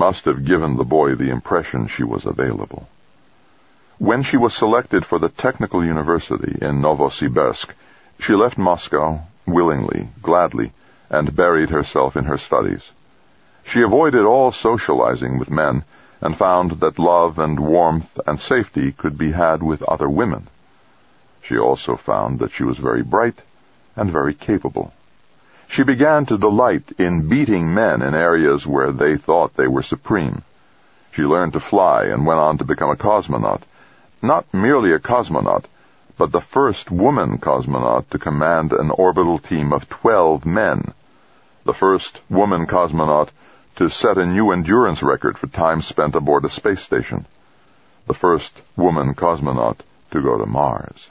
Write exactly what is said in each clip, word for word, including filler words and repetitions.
must have given the boy the impression she was available. When she was selected for the Technical University in Novosibirsk, she left Moscow willingly, gladly, and buried herself in her studies. She avoided all socializing with men and found that love and warmth and safety could be had with other women. She also found that she was very bright and very capable. She began to delight in beating men in areas where they thought they were supreme. She learned to fly and went on to become a cosmonaut. Not merely a cosmonaut, but the first woman cosmonaut to command an orbital team of twelve men. The first woman cosmonaut to set a new endurance record for time spent aboard a space station. The first woman cosmonaut to go to Mars.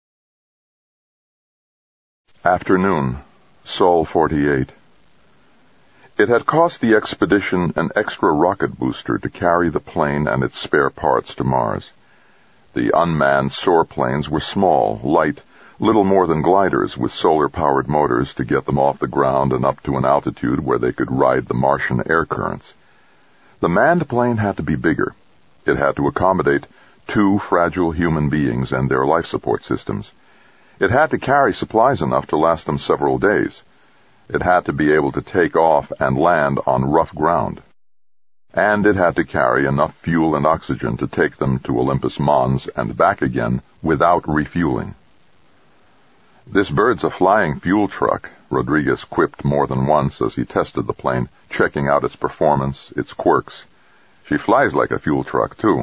Afternoon, Sol forty-eight. It had cost the expedition an extra rocket booster to carry the plane and its spare parts to Mars. The unmanned soar planes were small, light, little more than gliders with solar-powered motors to get them off the ground and up to an altitude where they could ride the Martian air currents. The manned plane had to be bigger. It had to accommodate two fragile human beings and their life support systems. It had to carry supplies enough to last them several days. It had to be able to take off and land on rough ground. And it had to carry enough fuel and oxygen to take them to Olympus Mons and back again without refueling. "This bird's a flying fuel truck," Rodriguez quipped more than once as he tested the plane, checking out its performance, its quirks. "She flies like a fuel truck, too."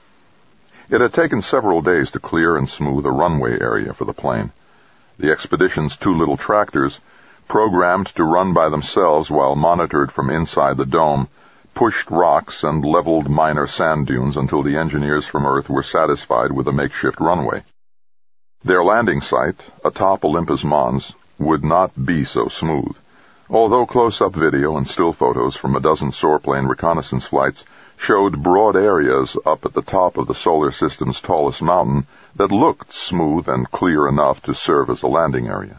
It had taken several days to clear and smooth a runway area for the plane. The expedition's two little tractors, programmed to run by themselves while monitored from inside the dome, pushed rocks and leveled minor sand dunes until the engineers from Earth were satisfied with a makeshift runway. Their landing site, atop Olympus Mons, would not be so smooth, although close-up video and still photos from a dozen soarplane reconnaissance flights showed broad areas up at the top of the solar system's tallest mountain that looked smooth and clear enough to serve as a landing area.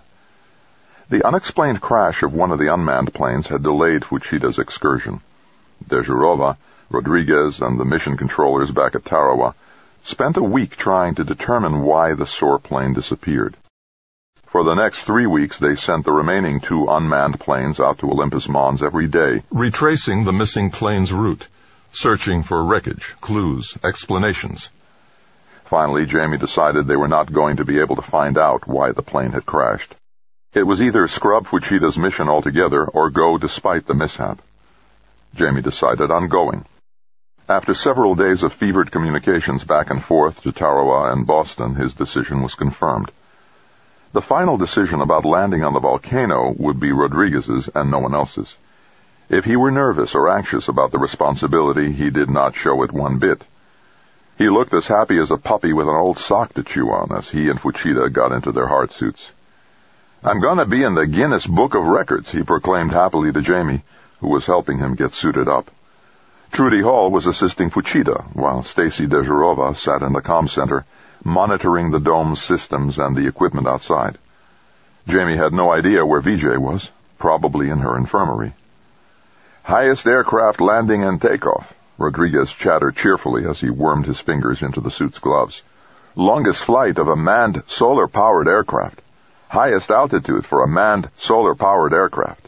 The unexplained crash of one of the unmanned planes had delayed Fuchida's excursion. Dezhurova, Rodriguez, and the mission controllers back at Tarawa spent a week trying to determine why the soar plane disappeared. For the next three weeks, they sent the remaining two unmanned planes out to Olympus Mons every day, retracing the missing plane's route, searching for wreckage, clues, explanations. Finally, Jamie decided they were not going to be able to find out why the plane had crashed. It was either scrub Fuchida's mission altogether or go despite the mishap. Jamie decided on going. After several days of fevered communications back and forth to Tarawa and Boston, his decision was confirmed. The final decision about landing on the volcano would be Rodriguez's and no one else's. If he were nervous or anxious about the responsibility, he did not show it one bit. He looked as happy as a puppy with an old sock to chew on as he and Fuchida got into their hard suits. "I'm going to be in the Guinness Book of Records," he proclaimed happily to Jamie, who was helping him get suited up. Trudy Hall was assisting Fuchida, while Stacy Dezhurova sat in the comm center, monitoring the dome's systems and the equipment outside. Jamie had no idea where V J was, probably in her infirmary. "Highest aircraft landing and takeoff," Rodriguez chattered cheerfully as he wormed his fingers into the suit's gloves. "Longest flight of a manned solar-powered aircraft. Highest altitude for a manned solar-powered aircraft."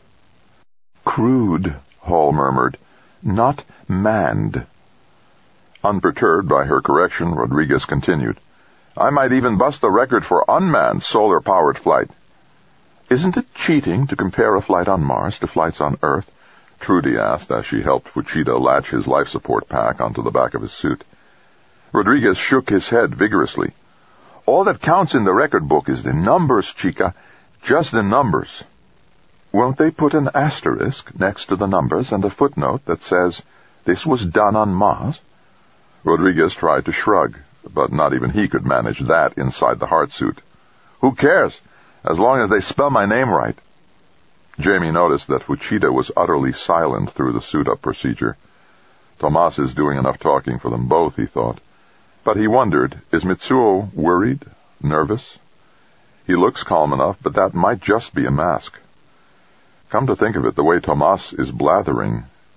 "Crude," Hall murmured. "Not manned." Unperturbed by her correction, Rodriguez continued. "I might even bust the record for unmanned solar-powered flight." "Isn't it cheating to compare a flight on Mars to flights on Earth?" Trudy asked as she helped Fuchida latch his life support pack onto the back of his suit. Rodriguez shook his head vigorously. "All that counts in the record book is the numbers, Chica. Just the numbers." "Won't they put an asterisk next to the numbers and a footnote that says, 'This was done on Mars'?" Rodriguez tried to shrug, but not even he could manage that inside the hard suit. "Who cares, as long as they spell my name right?" Jamie noticed that Fuchida was utterly silent through the suit-up procedure. Tomas is doing enough talking for them both, he thought. But he wondered, is Mitsuo worried, nervous? He looks calm enough, but that might just be a mask. Come to think of it, the way Tomas is blathering,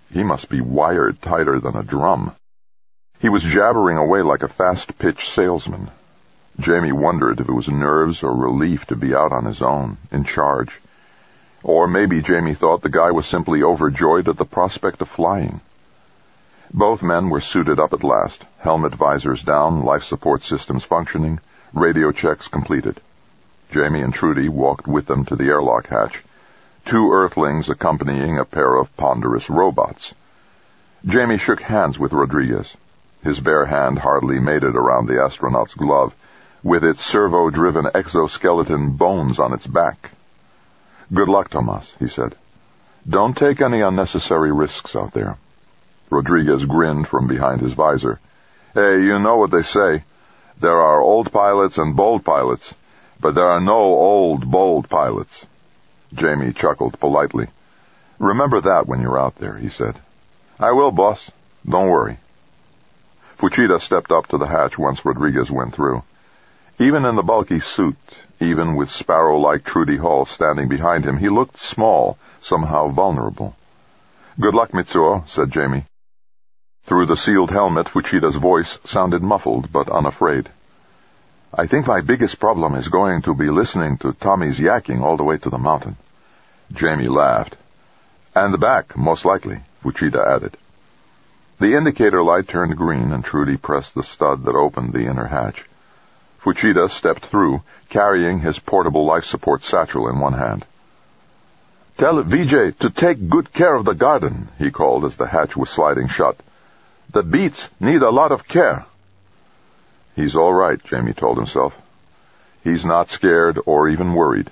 He must be wired tighter than a drum. He was jabbering away like a fast-pitch salesman. Jamie wondered if it was nerves or relief to be out on his own, in charge. Or maybe Jamie thought the guy was simply overjoyed at the prospect of flying. Both men were suited up at last, helmet visors down, life support systems functioning, radio checks completed. Jamie and Trudy walked with them to the airlock hatch, two Earthlings accompanying a pair of ponderous robots. Jamie shook hands with Rodriguez. His bare hand hardly made it around the astronaut's glove, with its servo-driven exoskeleton bones on its back. "Good luck, Tomas," he said. "Don't take any unnecessary risks out there." Rodriguez grinned from behind his visor. "Hey, you know what they say. There are old pilots and bold pilots, but there are no old, bold pilots." Jamie chuckled politely. "Remember that when you're out there," he said. "I will, boss. Don't worry." Fuchida stepped up to the hatch once Rodriguez went through. Even in the bulky suit, even with sparrow-like Trudy Hall standing behind him, he looked small, somehow vulnerable. "Good luck, Mitsuo," said Jamie. Through the sealed helmet, Fuchida's voice sounded muffled but unafraid. "I think my biggest problem is going to be listening to Tommy's yakking all the way to the mountain." Jamie laughed. "And back, most likely," Fuchida added. The indicator light turned green, and Trudy pressed the stud that opened the inner hatch. Fuchida stepped through, carrying his portable life support satchel in one hand. "Tell Vijay to take good care of the garden," he called as the hatch was sliding shut. "The beets need a lot of care." He's all right, Jamie told himself. He's not scared or even worried.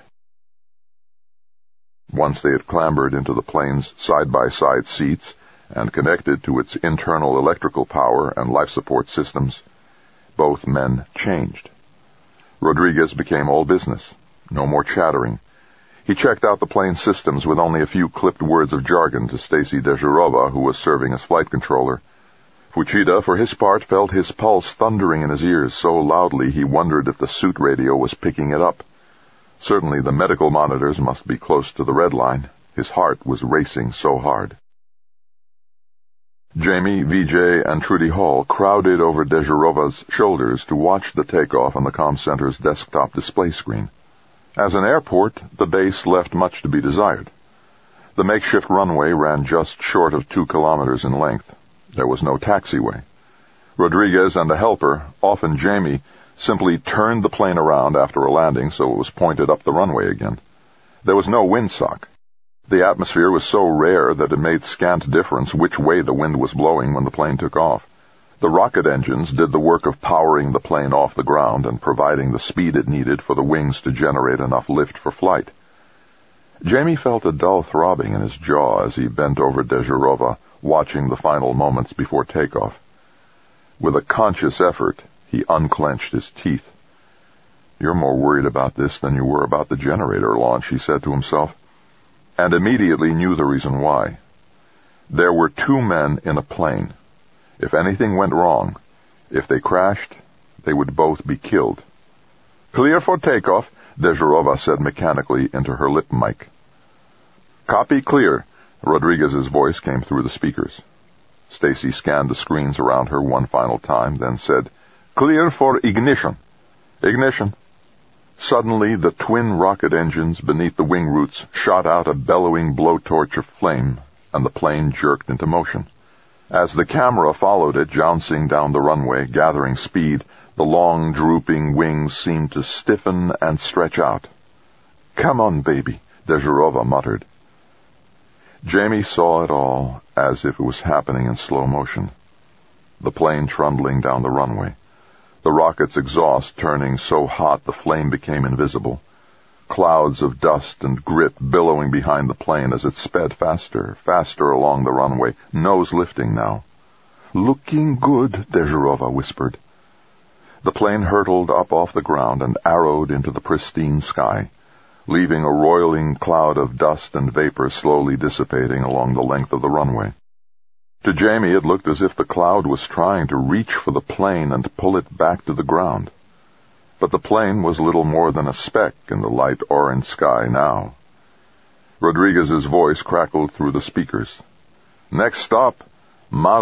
Once they had clambered into the plane's side-by-side seats and connected to its internal electrical power and life support systems, both men changed. Rodriguez became all business. No more chattering. He checked out the plane's systems with only a few clipped words of jargon to Stacy Dezhurova, who was serving as flight controller. Fuchida, for his part, felt his pulse thundering in his ears so loudly he wondered if the suit radio was picking it up. Certainly the medical monitors must be close to the red line. His heart was racing so hard. Jamie, Vijay, and Trudy Hall crowded over Dezhurova's shoulders to watch the takeoff on the comm center's desktop display screen. As an airport, the base left much to be desired. The makeshift runway ran just short of two kilometers in length. There was no taxiway. Rodriguez and a helper, often Jamie, simply turned the plane around after a landing so it was pointed up the runway again. There was no windsock. The atmosphere was so rare that it made scant difference which way the wind was blowing when the plane took off. The rocket engines did the work of powering the plane off the ground and providing the speed it needed for the wings to generate enough lift for flight. Jamie felt a dull throbbing in his jaw as he bent over Dezhurova, watching the final moments before takeoff. With a conscious effort, he unclenched his teeth. "You're more worried about this than you were about the generator launch," he said to himself, and immediately knew the reason why. There were two men in a plane. If anything went wrong, if they crashed, they would both be killed. "Clear for takeoff," Dezhurova said mechanically into her lip mic. "Copy clear," Rodriguez's voice came through the speakers. Stacy scanned the screens around her one final time, then said, "Clear for ignition." "Ignition." Suddenly, the twin rocket engines beneath the wing roots shot out a bellowing blowtorch of flame, and the plane jerked into motion. As the camera followed it, jouncing down the runway, gathering speed, the long, drooping wings seemed to stiffen and stretch out. "Come on, baby," Dezhurova muttered. Jamie saw it all as if it was happening in slow motion. The plane trundling down the runway. The rocket's exhaust turning so hot the flame became invisible. Clouds of dust and grit billowing behind the plane as it sped faster, faster along the runway, nose lifting now. "Looking good," Dezhurova whispered. The plane hurtled up off the ground and arrowed into the pristine sky, leaving a roiling cloud of dust and vapor slowly dissipating along the length of the runway. To Jamie, it looked as if the cloud was trying to reach for the plane and pull it back to the ground. But the plane was little more than a speck in the light orange sky now. Rodriguez's voice crackled through the speakers. Next stop, Motto